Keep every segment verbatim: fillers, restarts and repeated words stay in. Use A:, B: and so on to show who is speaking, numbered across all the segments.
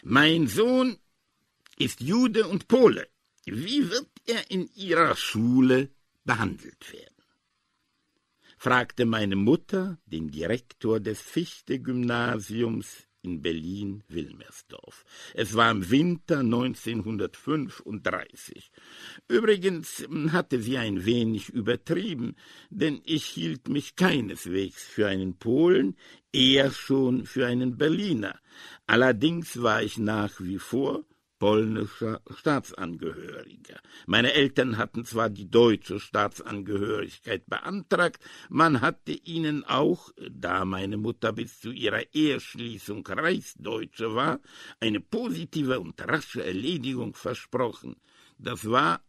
A: Mein Sohn ist Jude und Pole. Wie wird er in Ihrer Schule behandelt werden? Fragte meine Mutter den Direktor des Fichte-Gymnasiums in Berlin-Wilmersdorf. Es war im Winter neunzehnhundertfünfunddreißig. Übrigens hatte sie ein wenig übertrieben, denn ich hielt mich keineswegs für einen Polen, eher schon für einen Berliner. Allerdings war ich nach wie vor polnischer Staatsangehöriger. Meine Eltern hatten zwar die deutsche Staatsangehörigkeit beantragt, man hatte ihnen auch, da meine Mutter bis zu ihrer Eheschließung Reichsdeutsche war, eine positive und rasche Erledigung versprochen. Das war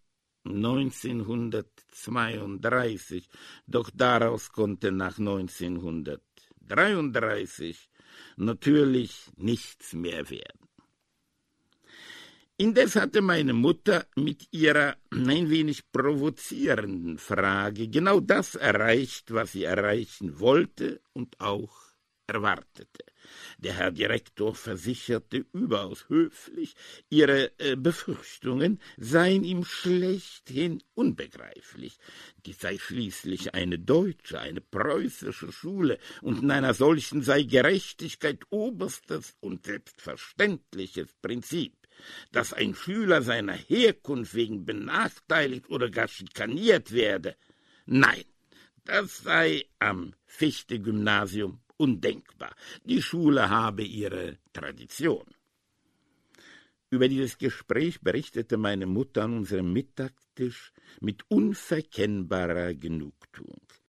A: neunzehnhundertzweiunddreißig, doch daraus konnte nach neunzehnhundertdreiunddreißig natürlich nichts mehr werden. Indes hatte meine Mutter mit ihrer ein wenig provozierenden Frage genau das erreicht, was sie erreichen wollte und auch erwartete. Der Herr Direktor versicherte überaus höflich, ihre äh, Befürchtungen seien ihm schlechthin unbegreiflich. Dies sei schließlich eine deutsche, eine preußische Schule, und in einer solchen sei Gerechtigkeit oberstes und selbstverständliches Prinzip. Dass ein Schüler seiner Herkunft wegen benachteiligt oder gar schikaniert werde, nein, das sei am Fichte-Gymnasium undenkbar. Die Schule habe ihre Tradition. Über dieses Gespräch berichtete meine Mutter an unserem Mittagstisch mit unverkennbarer Genugtuung.